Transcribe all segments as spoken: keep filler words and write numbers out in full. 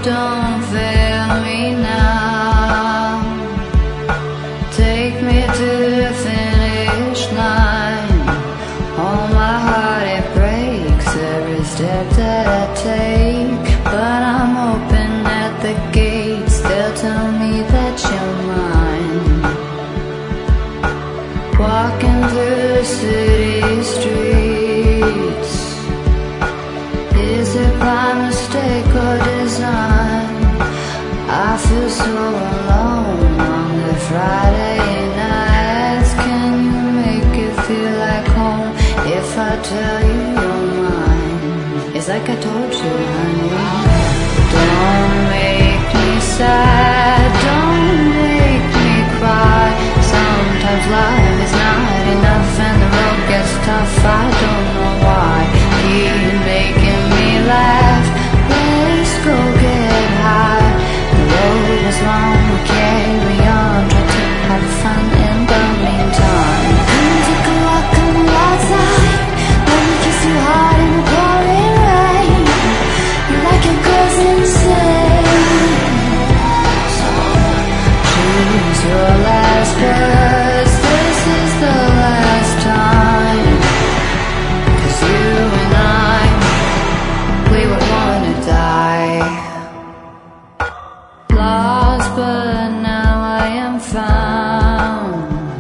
don't fail me now. Take me to the finish line. Oh, my heart, it breaks every step that I take, but I'm open at the gates. They'll tell me that you're mine. Walking through the city streets, is it by mistake or design? I feel so alone on the Friday nights. Can you make it feel like home if I tell you you're mine? It's like I told you, honey. Don't make me sad, don't make me cry. Sometimes life is not enough and the road gets tough. I don't know why. Keep making me laugh. Let's go get high. The road is long, we carry on. Try to have fun in the meantime. Come take a walk on the outside. Let me kiss you hard in the pouring rain. You like your girls insane. So choose your last words. This is the last time. 'Cause you and I, we were born to die. Lost, but now I am found.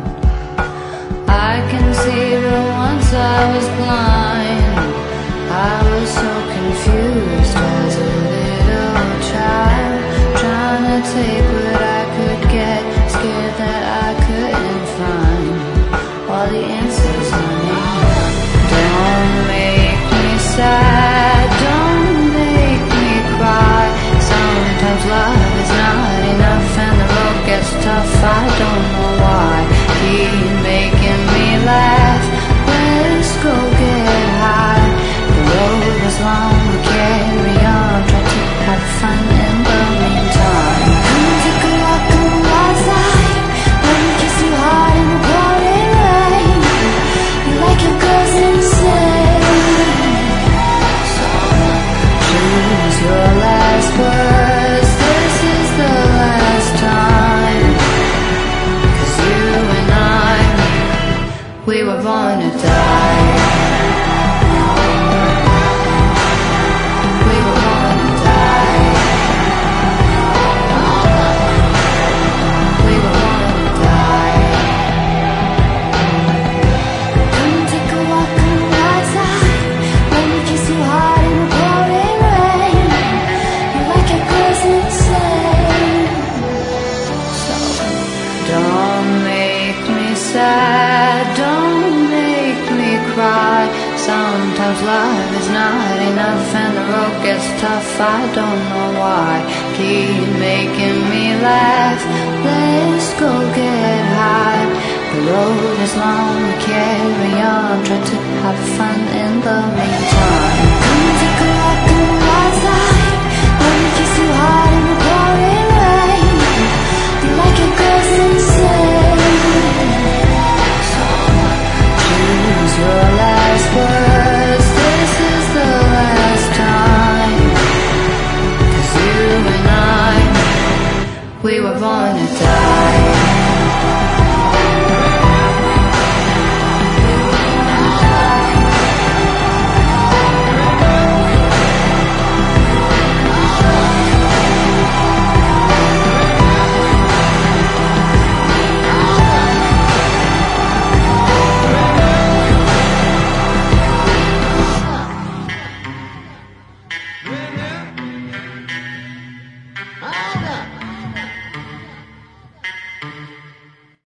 I can see, but once I was blind. I was so confused as a little child, trying to take what I could get, scared that I couldn't find all the answers, honey. Don't make me sad, don't make me cry. Sometimes love is not enough and the road gets tough. I don't know why. Keep making me laugh. Let's go get high. The road is long, we carry on. Try to have fun in the meantime. Come take a walk on the wild side. Let me kiss you hard in the pouring rain. You like your girls insane. So choose your last words. This is the last time. 'Cause you and I, we were born to die. We were born to die. We were born to die. Come take a walk on the outside. Let me kiss you hard in the pouring rain. You like your girls insane. So don't make me sad, don't make me cry. Sometimes love is not enough and the road gets tough. I don't know why. Keep making me laugh. Let's go get high. The road is long, we carry on. Try to have fun in the meantime. Come take a walk on the wild side. Let me kiss you hard in the pouring rain. You like your girls insane. So choose your last words. This is the last time. 'Cause you and I, we were born to die.